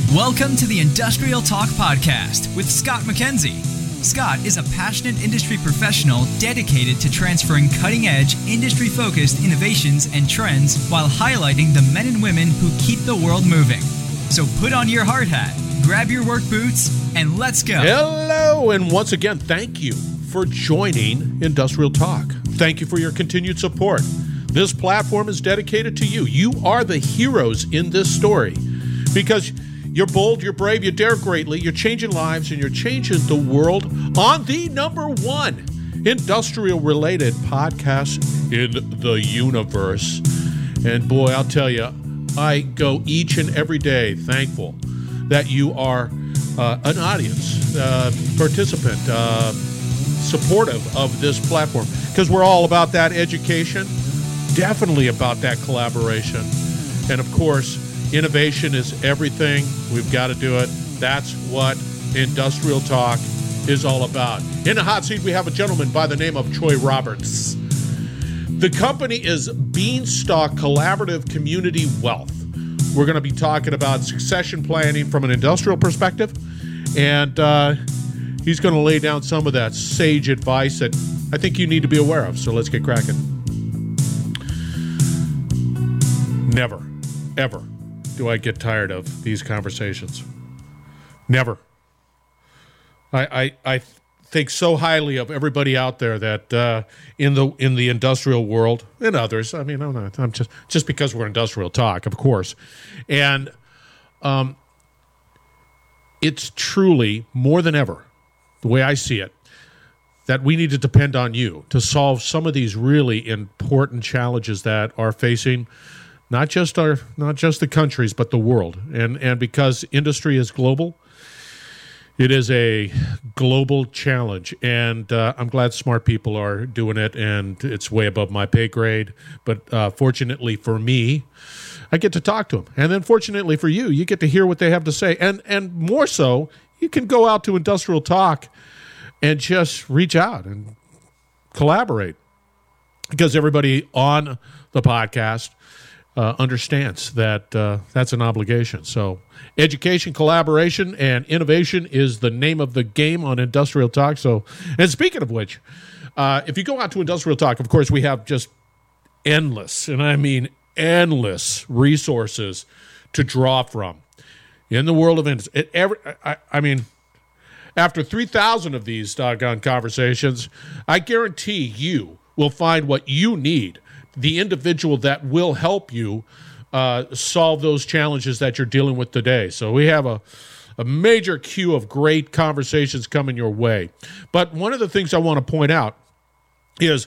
Welcome to the Industrial Talk Podcast with Scott McKenzie. Scott is a passionate industry professional dedicated to transferring cutting-edge, industry-focused innovations and trends while highlighting the men and women who keep the world moving. So put on your hard hat, grab your work boots, and let's go. Hello, and once again, thank you for joining Industrial Talk. Thank you for your continued support. This platform is dedicated to you. You are the heroes in this story because you're bold, you're brave, you dare greatly, you're changing lives, and you're changing the world on the number one industrial-related podcast in the universe. And boy, I'll tell you, I go each and every day thankful that you are an audience, participant, supportive of this platform, because we're all about that education, definitely about that collaboration, and of course, innovation is everything. We've got to do it. That's what Industrial Talk is all about. In the hot seat, we have a gentleman by the name of Troy Roberts. The company is Beanstalk Collaborative Community Wealth. We're going to be talking about succession planning from an industrial perspective, and he's going to lay down some of that sage advice that I think you need to be aware of. So let's get cracking. Never, ever do I get tired of these conversations. Never. I think so highly of everybody out there that in the industrial world and others. I mean, I'm just because we're Industrial Talk, of course, and it's truly more than ever, the way I see it, that we need to depend on you to solve some of these really important challenges that are facing not just the countries, but the world. And because industry is global, it is a global challenge. And I'm glad smart people are doing it, and it's way above my pay grade. But fortunately for me, I get to talk to them. And then fortunately for you, you get to hear what they have to say. And more so, you can go out to Industrial Talk and just reach out and collaborate. Because everybody on the podcast understands that that's an obligation. So education, collaboration, and innovation is the name of the game on Industrial Talk. So, and speaking of which, if you go out to Industrial Talk, of course, we have just endless, and I mean endless resources to draw from in the world of industry. I mean, after 3,000 of these doggone conversations, I guarantee you will find what you need, the individual that will help you solve those challenges that you're dealing with today. So we have a major queue of great conversations coming your way. But one of the things I want to point out is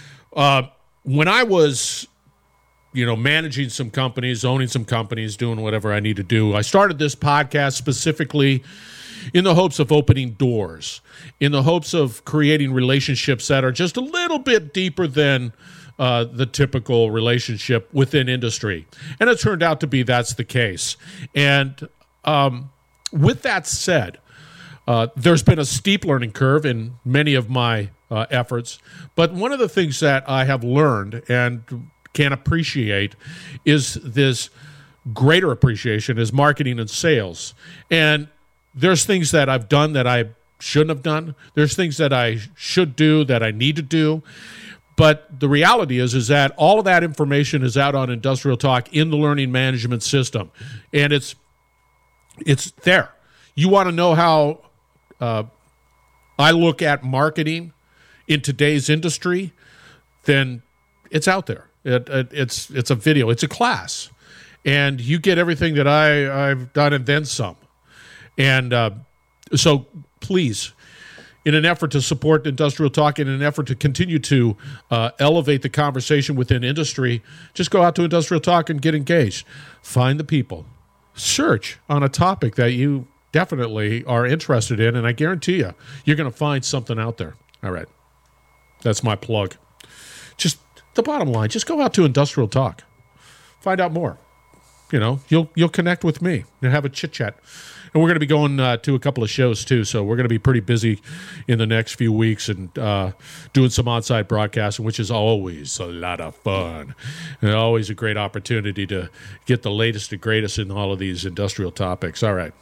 when I was, managing some companies, owning some companies, doing whatever I need to do, I started this podcast specifically in the hopes of opening doors, in the hopes of creating relationships that are just a little bit deeper than the typical relationship within industry. And it turned out to be that's the case. And with that said, there's been a steep learning curve in many of my efforts. But one of the things that I have learned and can appreciate is this greater appreciation is marketing and sales. And there's things that I've done that I shouldn't have done. There's things that I should do that I need to do. But the reality is that all of that information is out on Industrial Talk in the learning management system. And it's there. You want to know how I look at marketing in today's industry, then it's out there. It's a video. It's a class. And you get everything that I've done and then some. And so please, in an effort to support Industrial Talk, in an effort to continue to elevate the conversation within industry, just go out to Industrial Talk and get engaged. Find the people. Search on a topic that you definitely are interested in, and I guarantee you, you're going to find something out there. All right. That's my plug. Just the bottom line, just go out to Industrial Talk. Find out more. you'll connect with me and have a chit chat. And we're going to be going to a couple of shows too, so we're going to be pretty busy in the next few weeks and doing some on-site broadcasting, which is always a lot of fun and always a great opportunity to get the latest and greatest in all of these industrial topics. All right.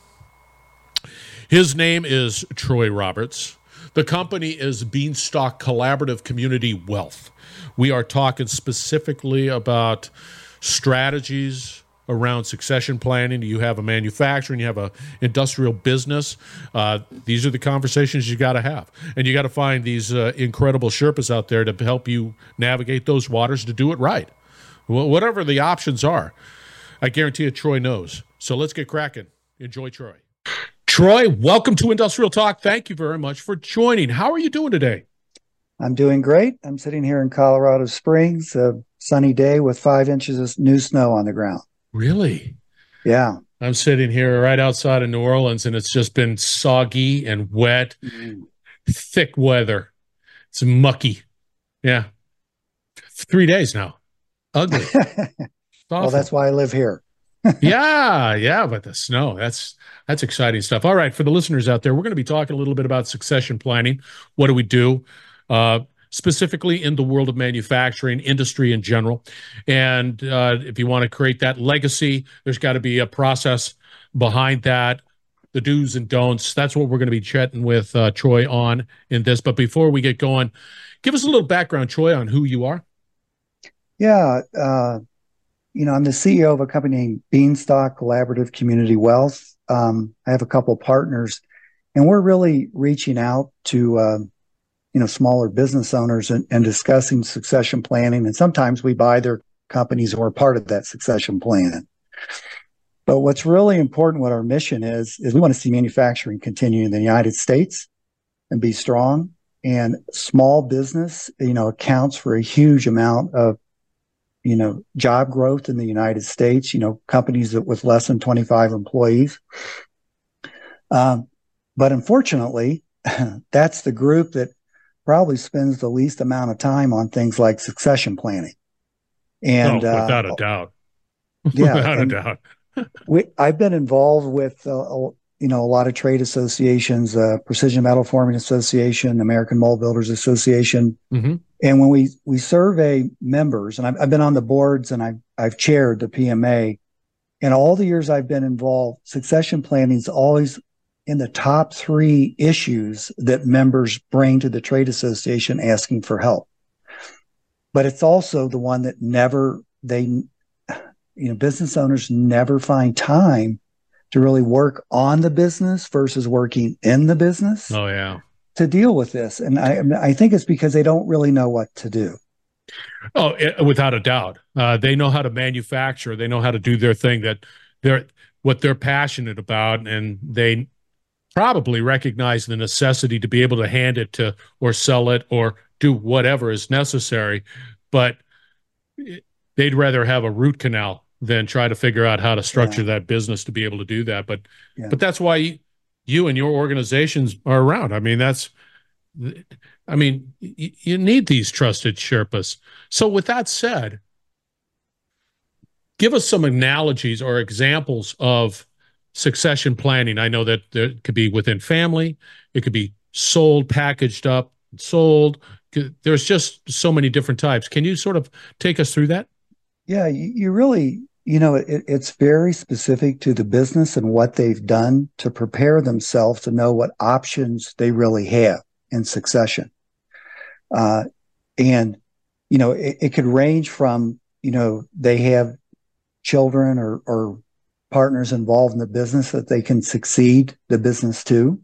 His name is Troy Roberts. The company is Beanstalk Collaborative Community Wealth. We are talking specifically about strategies around succession planning. You have a manufacturing, you have a industrial business. These are the conversations you got to have. And you got to find these incredible Sherpas out there to help you navigate those waters to do it right. Well, whatever the options are, I guarantee you Troy knows. So let's get cracking. Enjoy Troy. Troy, welcome to Industrial Talk. Thank you very much for joining. How are you doing today? I'm doing great. I'm sitting here in Colorado Springs, a sunny day with 5 inches of new snow on the ground. Really? Yeah. I'm sitting here right outside of New Orleans, and it's just been soggy and wet, thick weather. It's mucky. Yeah. 3 days now. Ugly. Well, that's why I live here. yeah, but the snow, that's exciting stuff. All right, for the listeners out there, we're going to be talking a little bit about succession planning. What do we do? Specifically in the world of manufacturing, industry in general. And if you want to create that legacy, there's got to be a process behind that, the do's and don'ts. That's what we're going to be chatting with Troy on in this. But before we get going, give us a little background, Troy, on who you are. Yeah. I'm the CEO of a company named Beanstalk Collaborative Community Wealth. I have a couple partners, and we're really reaching out to smaller business owners and discussing succession planning. And sometimes we buy their companies and we're part of that succession plan. But what's really important, what our mission is we want to see manufacturing continue in the United States and be strong. And small business, accounts for a huge amount of, job growth in the United States, companies that with less than 25 employees. But unfortunately, that's the group that probably spends the least amount of time on things like succession planning. And without a doubt. Yeah. Without a doubt. I've been involved with, a lot of trade associations, Precision Metal Forming Association, American Mold Builders Association. Mm-hmm. And when we survey members, and I've been on the boards and I've chaired the PMA, and all the years I've been involved, succession planning is always in the top 3 issues that members bring to the trade association asking for help. But it's also the one that business owners never find time to really work on the business versus working in the business. Oh, yeah. To deal with this. And I think it's because they don't really know what to do. Oh, without a doubt. They know how to manufacture. They know how to do their thing, what they're passionate about, and they probably recognize the necessity to be able to hand it to or sell it or do whatever is necessary. But they'd rather have a root canal than try to figure out how to structure that business to be able to do that. But that's why you and your organizations are around. I mean, you need these trusted Sherpas. So with that said, give us some analogies or examples of succession planning. I know that there could be within family, it could be sold, packaged up, sold. There's just so many different types. Can you sort of take us through that? Yeah, you really, it's very specific to the business and what they've done to prepare themselves to know what options they really have in succession. It could range from, they have children or partners involved in the business that they can succeed the business to.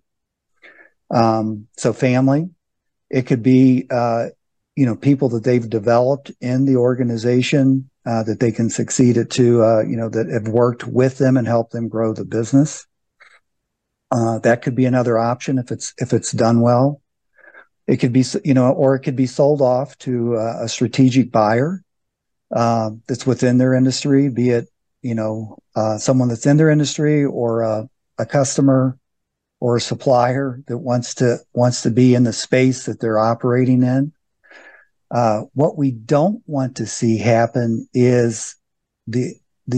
So family, it could be, people that they've developed in the organization that they can succeed it to, that have worked with them and helped them grow the business. That could be another option if it's done well. It could be, or it could be sold off to a strategic buyer that's within their industry, be it, someone that's in their industry or a customer or a supplier that wants to be in the space that they're operating in. What we don't want to see happen is the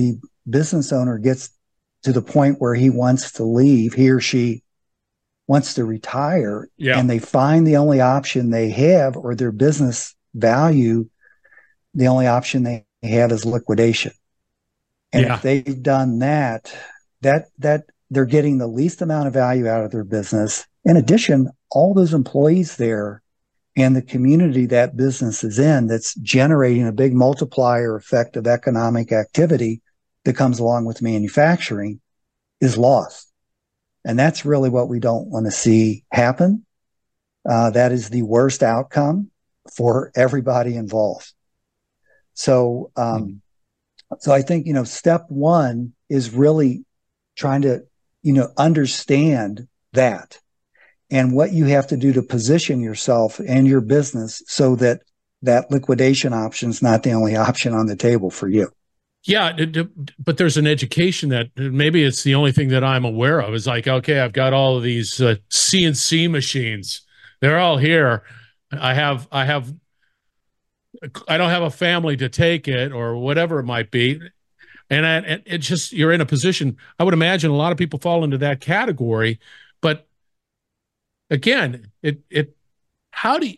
business owner gets to the point where he wants to leave, he or she wants to retire, and they find the only option they have, or their business value, the only option they have is liquidation. And if they've done that they're getting the least amount of value out of their business. In addition, all those employees there and the community that business is in, that's generating a big multiplier effect of economic activity that comes along with manufacturing, is lost. And that's really what we don't want to see happen. That is the worst outcome for everybody involved. So, so I think, step one is really trying to, understand that, and what you have to do to position yourself and your business so that that liquidation option is not the only option on the table for you. Yeah, but there's an education that maybe it's the only thing that I'm aware of. Is like, okay, I've got all of these CNC machines. They're all here. I don't have a family to take it, or whatever it might be. And it just, you're in a position, I would imagine a lot of people fall into that category. But again, how do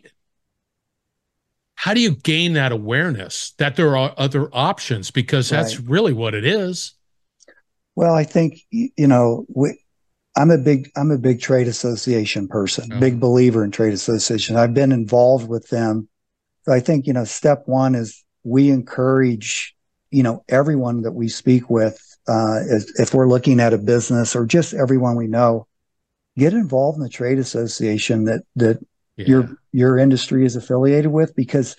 you gain that awareness that there are other options? Because that's really what it is. Well, I think, I'm a big trade association person, big believer in trade associations. I've been involved with them. So I think, step one is we encourage, everyone that we speak with, if we're looking at a business, or just everyone we know, get involved in the trade association that your industry is affiliated with, because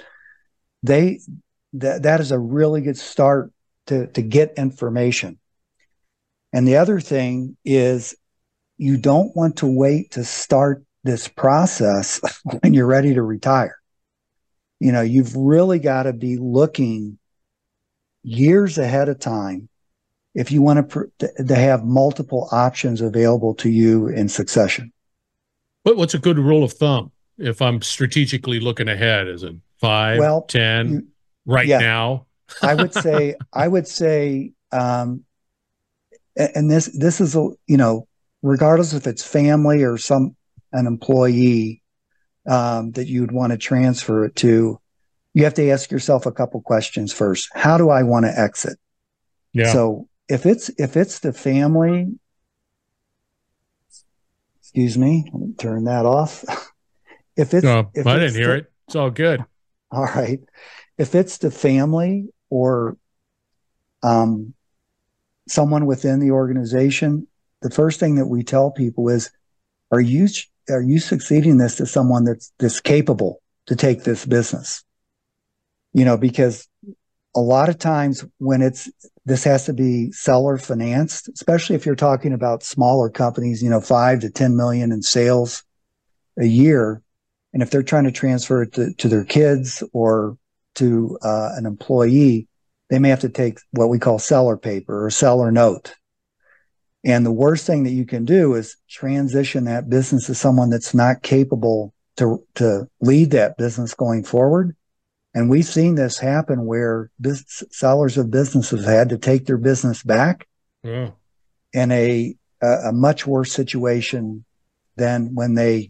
that is a really good start to get information. And the other thing is, you don't want to wait to start this process when you're ready to retire. You've really got to be looking years ahead of time if you want to have multiple options available to you in succession. What's a good rule of thumb if I'm strategically looking ahead? Is it 5, 10 now? I would say, and this is, regardless if it's family or an employee that you'd want to transfer it to, you have to ask yourself a couple questions first. How do I want to exit? Yeah. So if it's the family, excuse me, let me turn that off. I didn't hear it. It's all good. All right. If it's the family or someone within the organization, the first thing that we tell people is, are you succeeding this to someone that's capable to take this business? Because a lot of times when this has to be seller financed, especially if you're talking about smaller companies, 5 to 10 million in sales a year. And if they're trying to transfer it to their kids or to an employee, they may have to take what we call seller paper or seller note. And the worst thing that you can do is transition that business to someone that's not capable to lead that business going forward. And we've seen this happen where sellers of businesses had to take their business back in a much worse situation than when they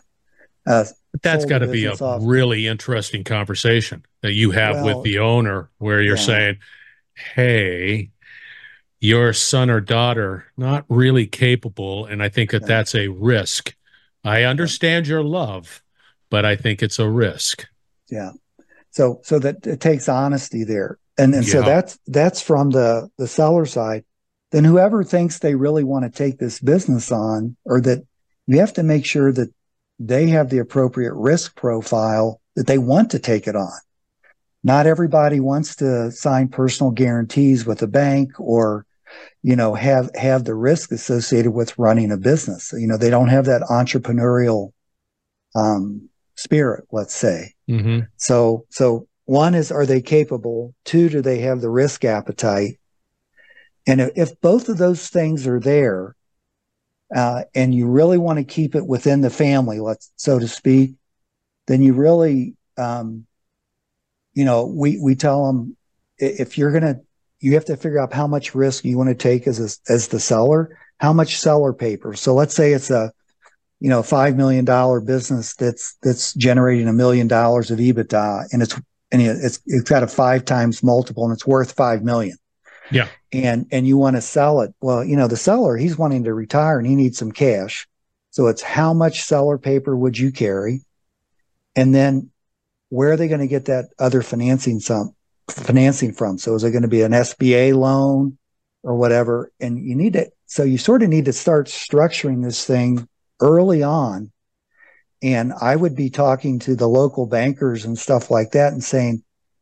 that's got to be a really interesting conversation that you have with the owner, where you're saying, hey, your son or daughter not really capable, and I think that's a risk. I understand your love, but I think it's a risk. Yeah. So that it takes honesty there. And so that's from the seller side. Then whoever thinks they really want to take this business on, or that you have to make sure that they have the appropriate risk profile that they want to take it on. Not everybody wants to sign personal guarantees with a bank or, have the risk associated with running a business. They don't have that entrepreneurial spirit, let's say. Mm-hmm. So one is, are they capable? 2, do they have the risk appetite? And if both of those things are there, and you really want to keep it within the family, so to speak, then you really, we tell them, if you're going to you have to figure out how much risk you want to take as the seller, how much seller paper. So let's say it's a, $5 million business that's generating $1 million of EBITDA, and it's got a 5 times multiple and it's worth 5 million. Yeah. And you want to sell it. Well, the seller, he's wanting to retire and he needs some cash. So it's how much seller paper would you carry? And then where are they going to get that other financing from? So is it going to be an SBA loan or whatever? And you sort of need to start structuring this thing early on. And I would be talking to the local bankers and stuff like that and saying,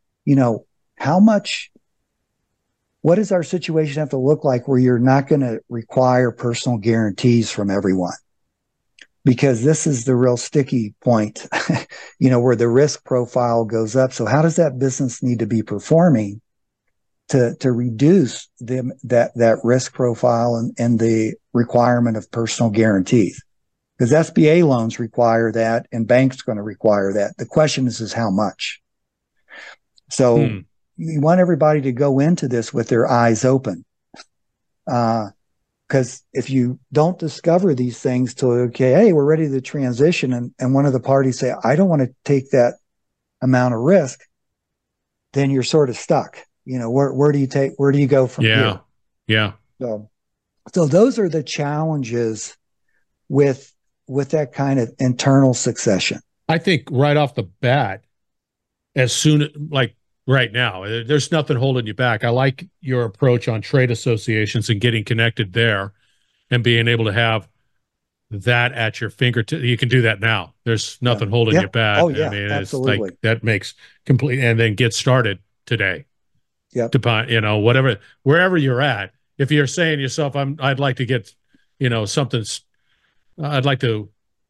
what does our situation have to look like where you're not going to require personal guarantees from everyone? Because this is the real sticky point, where the risk profile goes up. So how does that business need to be performing to reduce that risk profile and the requirement of personal guarantees? Because SBA loans require that and banks are going to require that. The question is how much? So you want everybody to go into this with their eyes open. Because if you don't discover these things till, okay, hey, we're ready to transition, and one of the parties say, I don't want to take that amount of risk, then you're sort of stuck. Where do you go from here? Yeah. So those are the challenges with that kind of internal succession. I think right off the bat, like right now, there's nothing holding you back. I like your approach on trade associations and getting connected there and being able to have that at your fingertips. You can do that now. There's nothing holding you back. Oh, yeah, I mean, absolutely. It's like that makes complete, and then get started today. Yeah. Whatever, wherever you're at. If you're saying to yourself, I'd like to get, something, I'd like to,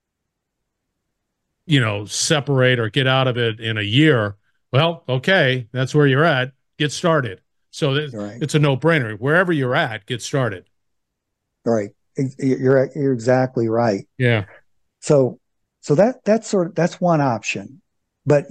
separate or get out of it in a year. Well, okay, that's where you're at. Get started. So it's a no-brainer. Wherever you're at, get started. Right. You're exactly right. Yeah. So that's one option. But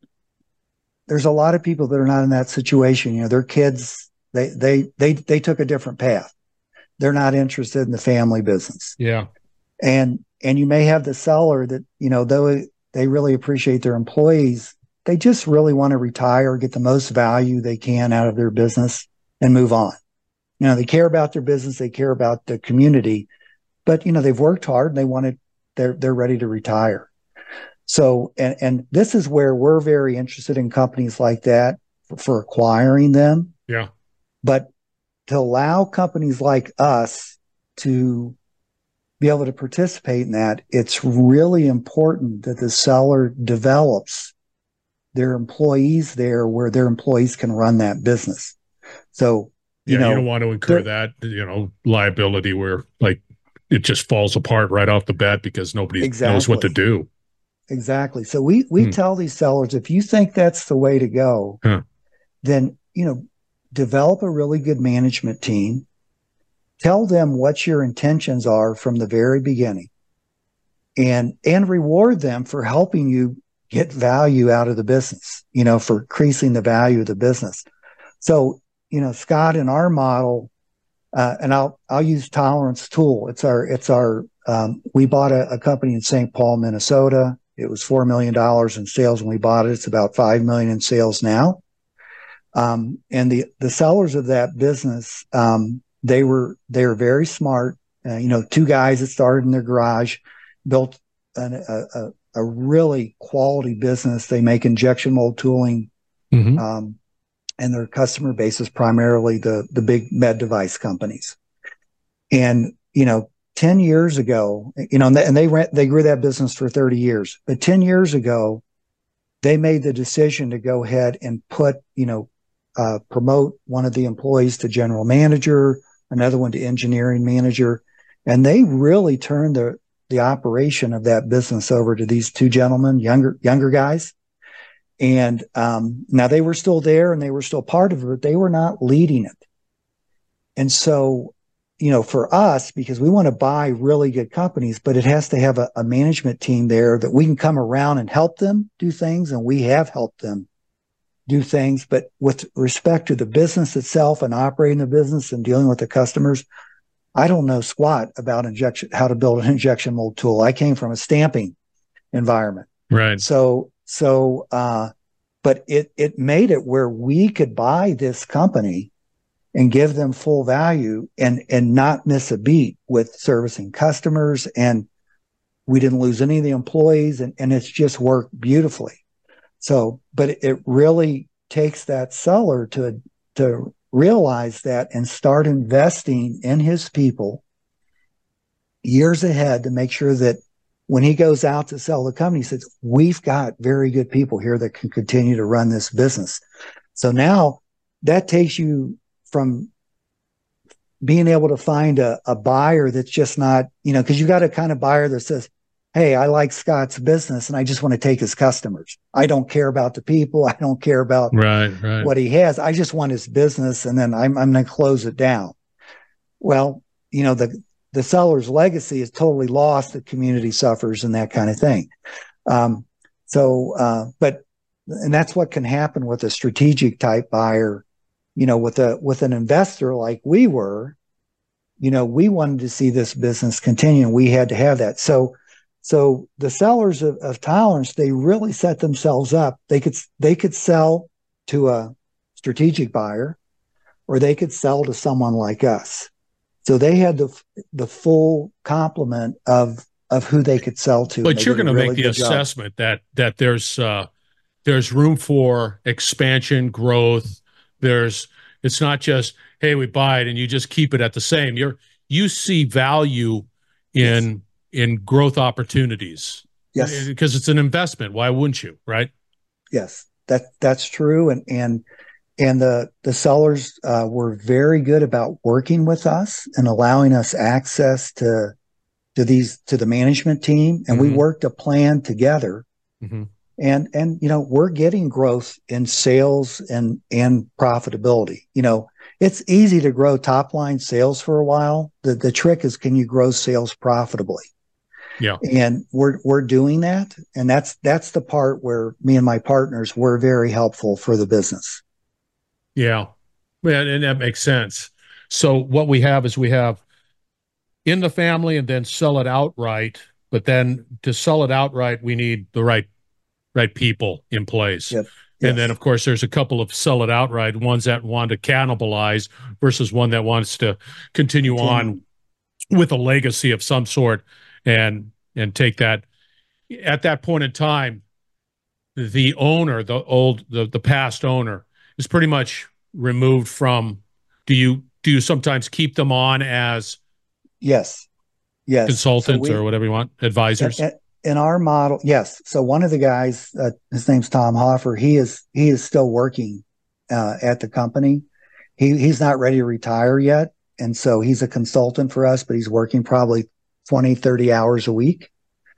there's a lot of people that are not in that situation. Their kids, they took a different path. They're not interested in the family business. Yeah. And you may have the seller that, though they really appreciate their employees, they just really want to retire, get the most value they can out of their business and move on. They care about their business. They care about the community, but, they've worked hard and they're ready to retire. So, and this is where we're very interested in companies like that for acquiring them. Yeah. But to allow companies like us to be able to participate in that, it's really important that the seller develops their employees there where their employees can run that business. So, you don't want to incur that, liability where like it just falls apart right off the bat because nobody knows what to do. Exactly. So we tell these sellers, if you think that's the way to go, then, develop a really good management team. Tell them what your intentions are from the very beginning and reward them for helping you get value out of the business, for increasing the value of the business. So, Scott, in our model, and I'll use Tolerance Tool. It's our we bought a company in St. Paul, Minnesota. It was $4 million in sales when we bought it. It's about $5 million in sales now. And the sellers of that business, they were very smart. 2 guys that started in their garage, built a really quality business. They make injection mold tooling, and their customer base is primarily the big med device companies. And 10 years ago, and they grew that business for 30 years. But 10 years ago, they made the decision to go ahead and promote one of the employees to general manager, another one to engineering manager, and they really turned the operation of that business over to these 2 gentlemen, younger guys. And now they were still there and they were still part of it, but they were not leading it. And so, for us, because we want to buy really good companies, but it has to have a management team there that we can come around and help them do things, and we have helped them do things, but with respect to the business itself and operating the business and dealing with the customers, I don't know squat about how to build an injection mold tool. I came from a stamping environment. Right. But it made it where we could buy this company and give them full value and not miss a beat with servicing customers. And we didn't lose any of the employees, and it's just worked beautifully. So, but it really takes that seller to realize that and start investing in his people years ahead to make sure that when he goes out to sell the company, he says, we've got very good people here that can continue to run this business. So now that takes you from being able to find a buyer that's just not, because you got a kind of buyer that says, hey, I like Scott's business and I just want to take his customers. I don't care about the people. I don't care about what he has. I just want his business, and then I'm going to close it down. Well, the seller's legacy is totally lost. The community suffers and that kind of thing. And that's what can happen with a strategic type buyer, with an investor like we were. We wanted to see this business continue, and we had to have that. So the sellers of Tolerance, they really set themselves up. They could sell to a strategic buyer, or they could sell to someone like us. So they had the full complement of who they could sell to. But you're going to make the assessment that there's room for expansion, growth. It's not just, hey, we buy it and you just keep it at the same. You see value in growth opportunities. Yes, because it's an investment. Why wouldn't you? Right? Yes, that's true. And the sellers were very good about working with us and allowing us access to the management team, and we worked a plan together. Mm-hmm. And we're getting growth in sales and profitability. It's easy to grow top line sales for a while. The trick is, can you grow sales profitably? Yeah. And we're doing that, and that's the part where me and my partners were very helpful for the business. Yeah, and that makes sense. So what we have is in the family and then sell it outright. But then to sell it outright, we need the right people in place. Yep. And then, of course, there's a couple of sell it outright, ones that want to cannibalize versus one that wants to continue on with a legacy of some sort and take that. At that point in time, the owner, the past owner, is pretty much removed from. Do you sometimes keep them on as yes consultants or whatever you want, advisors? In our model, yes. So one of the guys, his name's Tom Hoffer. He is still working at the company. He's not ready to retire yet, and so he's a consultant for us, but he's working probably 20, 30 hours a week.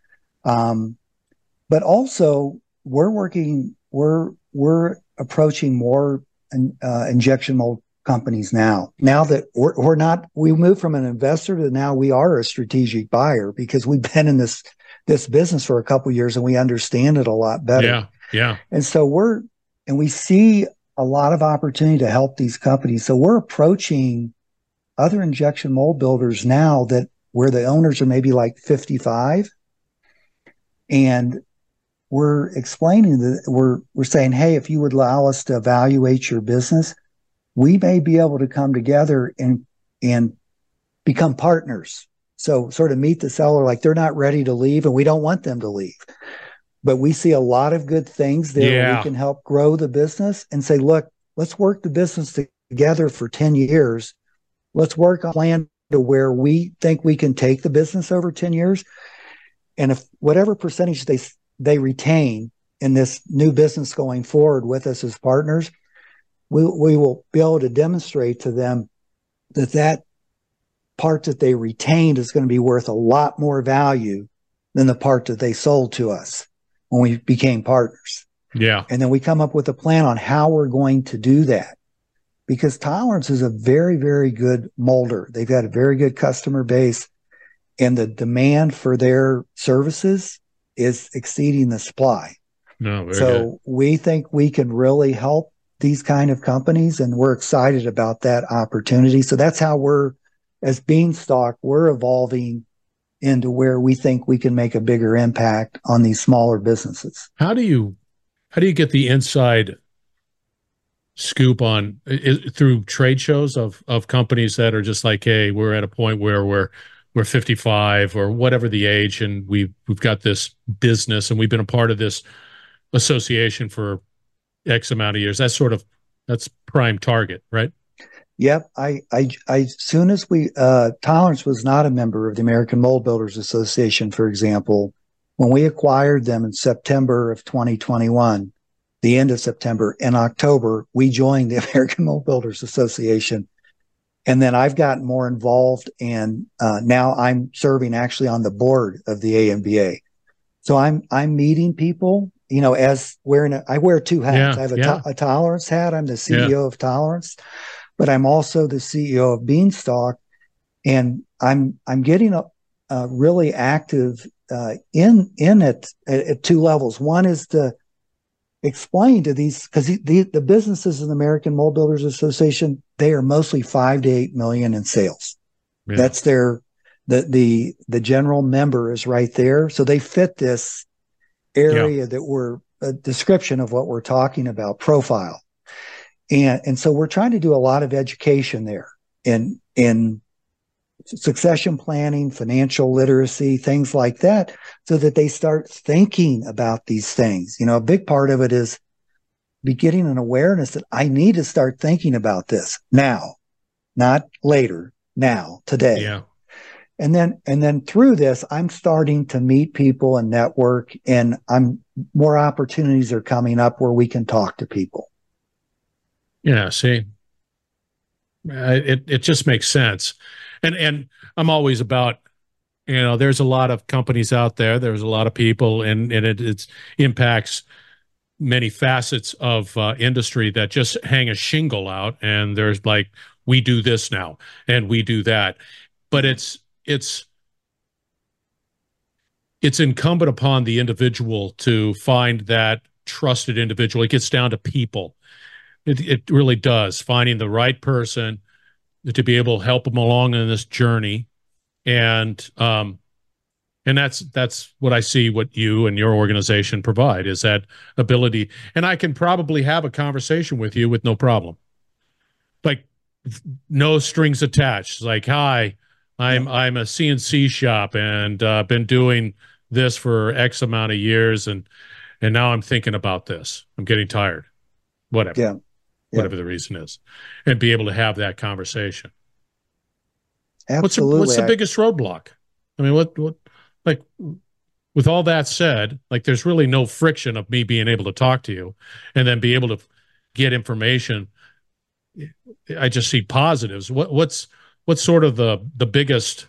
But also we're approaching more injection mold companies now. Now that we moved from an investor to now we are a strategic buyer, because we've been in this business for a couple of years and we understand it a lot better. Yeah. And so we see a lot of opportunity to help these companies. So we're approaching other injection mold builders now where the owners are maybe like 55, and we're explaining that we're saying, hey, if you would allow us to evaluate your business, we may be able to come together and become partners. So sort of meet the seller like they're not ready to leave, and we don't want them to leave. But we see a lot of good things there where we can help grow the business and say, look, let's work the business together for 10 years. Let's work on a plan to where we think we can take the business over 10 years. And if whatever percentage they retain in this new business going forward with us as partners, we will be able to demonstrate to them that part that they retained is going to be worth a lot more value than the part that they sold to us when we became partners. Yeah. And then we come up with a plan on how we're going to do that, because Tolerance is a very, very good molder. They've got a very good customer base, and the demand for their services is exceeding the supply. No, very good. So we think we can really help these kind of companies, and we're excited about that opportunity. So that's how as Beanstalk, we're evolving into where we think we can make a bigger impact on these smaller businesses. How do you get the inside scoop on through trade shows of companies that are just like, hey, we're at a point where we're 55 or whatever the age, and we've got this business and we've been a part of this association for X amount of years. That's prime target, right? Yep. Soon as Tolerance was not a member of the American Mold Builders Association, for example, when we acquired them in September of 2021, the end of September, in October, we joined the American Mold Builders Association. And then I've gotten more involved, and now I'm serving actually on the board of the AMBA. So I'm meeting people, as I wear two hats. I have a Tolerance hat. I'm the CEO of Tolerance, but I'm also the CEO of Beanstalk, and I'm getting really active in it at two levels. One is to explain to these, because the businesses in the American Mold Builders Association, they are mostly 5 to 8 million in sales. Yeah. That's the general member is right there. So they fit this area that we're a description of what we're talking about, profile. And so we're trying to do a lot of education there in succession planning, financial literacy, things like that, so that they start thinking about these things. A big part of it is getting an awareness that I need to start thinking about this now, not later, now, today. Yeah. And then through this, I'm starting to meet people and network, and more opportunities are coming up where we can talk to people. Yeah, see, it just makes sense. And I'm always about, there's a lot of companies out there. There's a lot of people, and it impacts many facets of industry that just hang a shingle out. And there's like, we do this now and we do that. But it's incumbent upon the individual to find that trusted individual. It gets down to people. It really does. Finding the right person to be able to help them along in this journey. And that's what I see what you and your organization provide, is that ability. And I can probably have a conversation with you with no problem. Like, no strings attached. Like, hi, I'm a CNC shop, and been doing this for X amount of years, and now I'm thinking about this. I'm getting tired. Whatever. Yeah. Whatever the reason is, and be able to have that conversation. Absolutely. What's the biggest roadblock? I mean, what like, with all that said, like, there's really no friction of me being able to talk to you and then be able to get information. I just see positives. What's sort of the biggest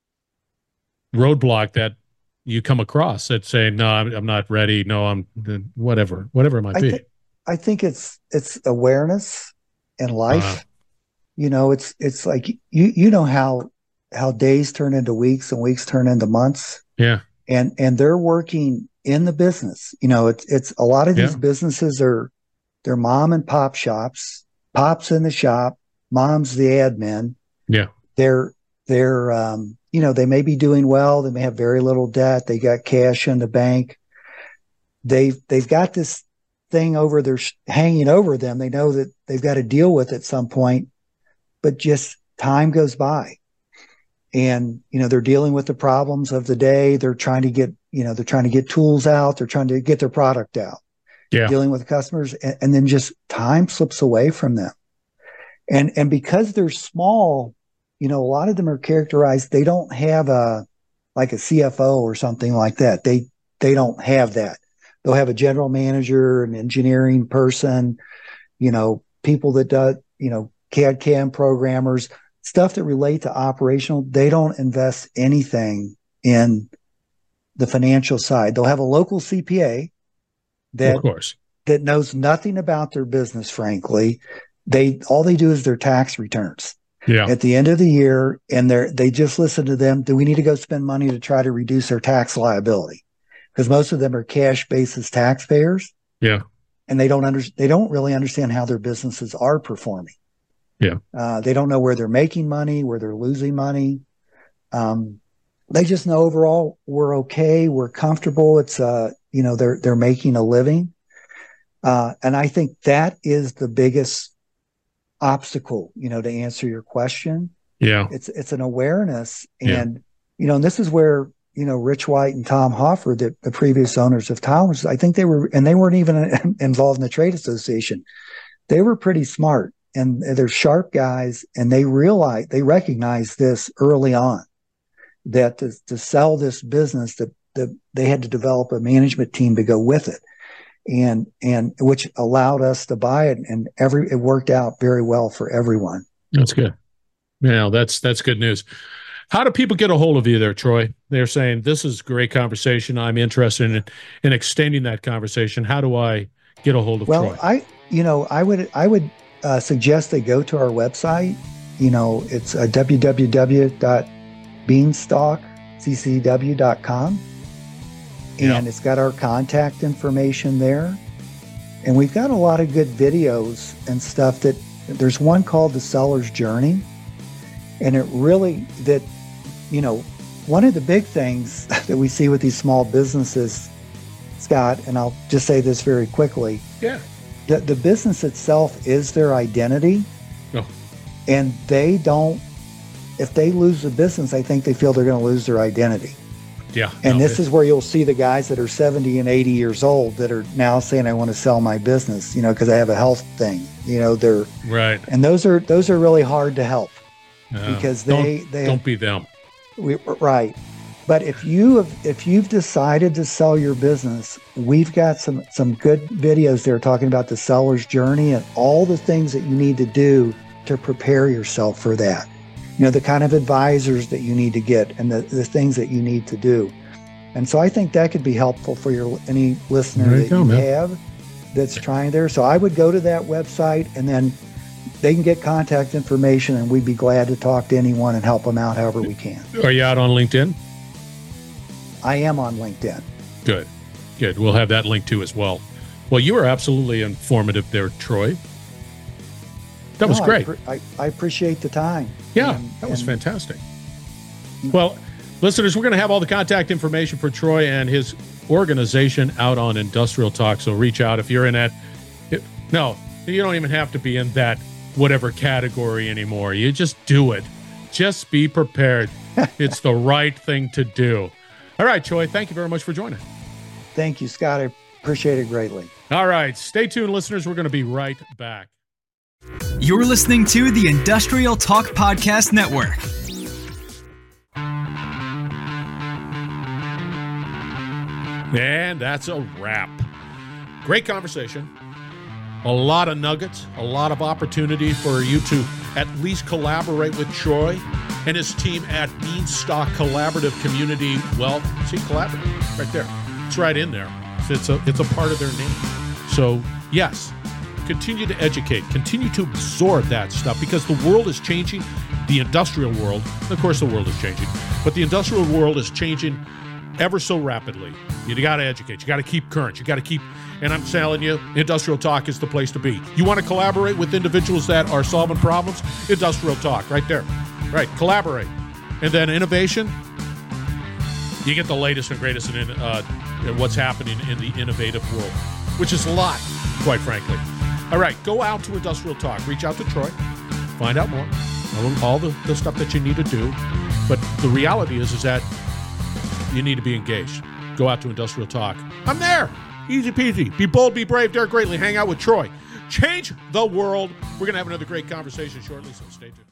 roadblock that you come across that say, no, I'm not ready. No, I'm whatever it might be. I think it's awareness in life. It's like, you know how days turn into weeks and weeks turn into months. Yeah. And they're working in the business. It's a lot of these businesses they're mom and pop shops, pop's in the shop, mom's the admin. Yeah. They're they may be doing well. They may have very little debt. They got cash in the bank. They've got this thing hanging over them. They know that they've got to deal with it at some point, but just time goes by, and they're dealing with the problems of the day. They're trying to get tools out. They're trying to get their product out. Yeah. Dealing with customers, and then just time slips away from them. And because they're small, a lot of them are characterized. They don't have a CFO or something like that. They don't have that. They'll have a general manager, an engineering person, people that do, CAD/CAM programmers, stuff that relate to operational. They don't invest anything in the financial side. They'll have a local CPA that knows nothing about their business, frankly. All they do is their tax returns. Yeah. At the end of the year, and they just listen to them. Do we need to go spend money to try to reduce our tax liability? because most of them are cash basis taxpayers. Yeah. And they don't really understand how their businesses are performing. Yeah. They don't know where they're making money, where they're losing money. They just know overall we're okay, we're comfortable. It's they're making a living, and I think that is the biggest obstacle. To answer your question, yeah, it's an awareness, and and this is where Rich White and Tom Hoffer, the previous owners of Towers, I think they weren't even involved in the trade association. They were pretty smart, and they're sharp guys, and they recognized this early on, that to sell this business, that they had to develop a management team to go with it, and which allowed us to buy it, and it worked out very well for everyone. That's good. Yeah, that's good news. How do people get a hold of you there, Troy? They're saying, this is great conversation. I'm interested in extending that conversation. How do I get a hold of Troy? Well, I would suggest they go to our website. It's www.beanstalkccw.com, and it's got our contact information there. And we've got a lot of good videos and stuff. There's one called The Seller's Journey, and it really, one of the big things that we see with these small businesses, Scott, and I'll just say this very quickly. Yeah. The business itself is their identity. Oh. And if they lose the business, I think they feel they're going to lose their identity. Yeah. And this is where you'll see the guys that are 70 and 80 years old that are now saying, I want to sell my business, because I have a health thing, they're right. And those are really hard to help because they don't be them. Right. But if you've decided to sell your business, we've got some good videos there talking about the seller's journey and all the things that you need to do to prepare yourself for that. The kind of advisors that you need to get and the things that you need to do. And so I think that could be helpful for any listener you have that's trying there. So I would go to that website, and then they can get contact information, and we'd be glad to talk to anyone and help them out however we can. Are you out on LinkedIn? I am on LinkedIn. Good. We'll have that link too as well. Well, you were absolutely informative there, Troy. That was great. I appreciate the time. Yeah, that was fantastic. Well, listeners, we're going to have all the contact information for Troy and his organization out on Industrial Talk. So reach out if you're in that. No, you don't even have to be in that whatever category anymore. You just do it. Just be prepared. It's the right thing to do. All right, Troy, thank you very much for joining. Thank you, Scott. I appreciate it greatly. All right, stay tuned, listeners. We're going to be right back. You're listening to the Industrial Talk Podcast Network. And that's a wrap. Great conversation. A lot of nuggets, a lot of opportunity for you to at least collaborate with Troy and his team at Beanstalk Collaborative Community Wealth. See, collaborative right there. It's right in there. It's a part of their name. So, yes, continue to educate, continue to absorb that stuff, because the world is changing. The industrial world, of course, the world is changing, but the industrial world is changing ever so rapidly. You got to educate. You got to keep current. You got to keep, and I'm telling you, Industrial Talk is the place to be. You want to collaborate with individuals that are solving problems? Industrial Talk, right there. Right, collaborate. And then innovation, you get the latest and greatest in what's happening in the innovative world, which is a lot, quite frankly. All right, go out to Industrial Talk. Reach out to Troy. Find out more. All the stuff that you need to do. But the reality is that you need to be engaged. Go out to Industrial Talk. I'm there. Easy peasy. Be bold, be brave, dare greatly. Hang out with Troy. Change the world. We're going to have another great conversation shortly, so stay tuned.